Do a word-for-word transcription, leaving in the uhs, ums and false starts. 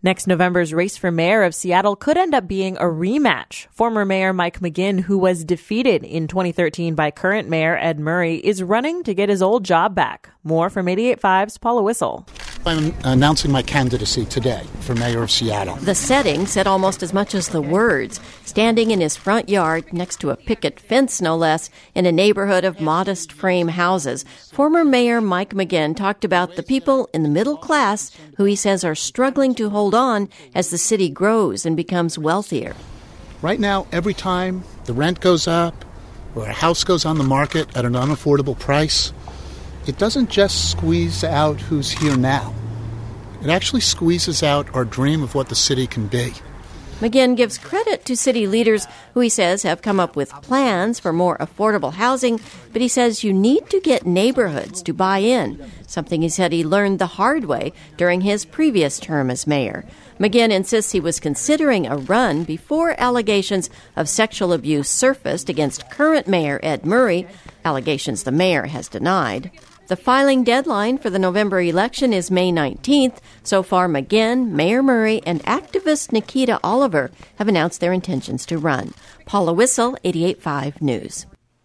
Next November's race for mayor of Seattle could end up being a rematch. Former Mayor Mike McGinn, who was defeated in twenty thirteen by current Mayor Ed Murray, is running to get his old job back. More from eighty-eight point five's Paula Whistle. I'm announcing my candidacy today for mayor of Seattle. The setting said almost as much as the words. Standing in his front yard next to a picket fence, no less, in a neighborhood of modest frame houses, former Mayor Mike McGinn talked about the people in the middle class who he says are struggling to hold on as the city grows and becomes wealthier. Right now, every time the rent goes up or a house goes on the market at an unaffordable price, it doesn't just squeeze out who's here now. It actually squeezes out our dream of what the city can be. McGinn gives credit to city leaders who he says have come up with plans for more affordable housing, but he says you need to get neighborhoods to buy in, something he said he learned the hard way during his previous term as mayor. McGinn insists he was considering a run before allegations of sexual abuse surfaced against current Mayor Ed Murray, allegations the mayor has denied. The filing deadline for the November election is May nineteenth. So far, McGinn, Mayor Murray, and activist Nikita Oliver have announced their intentions to run. Paula Whistle, eighty-eight point five News.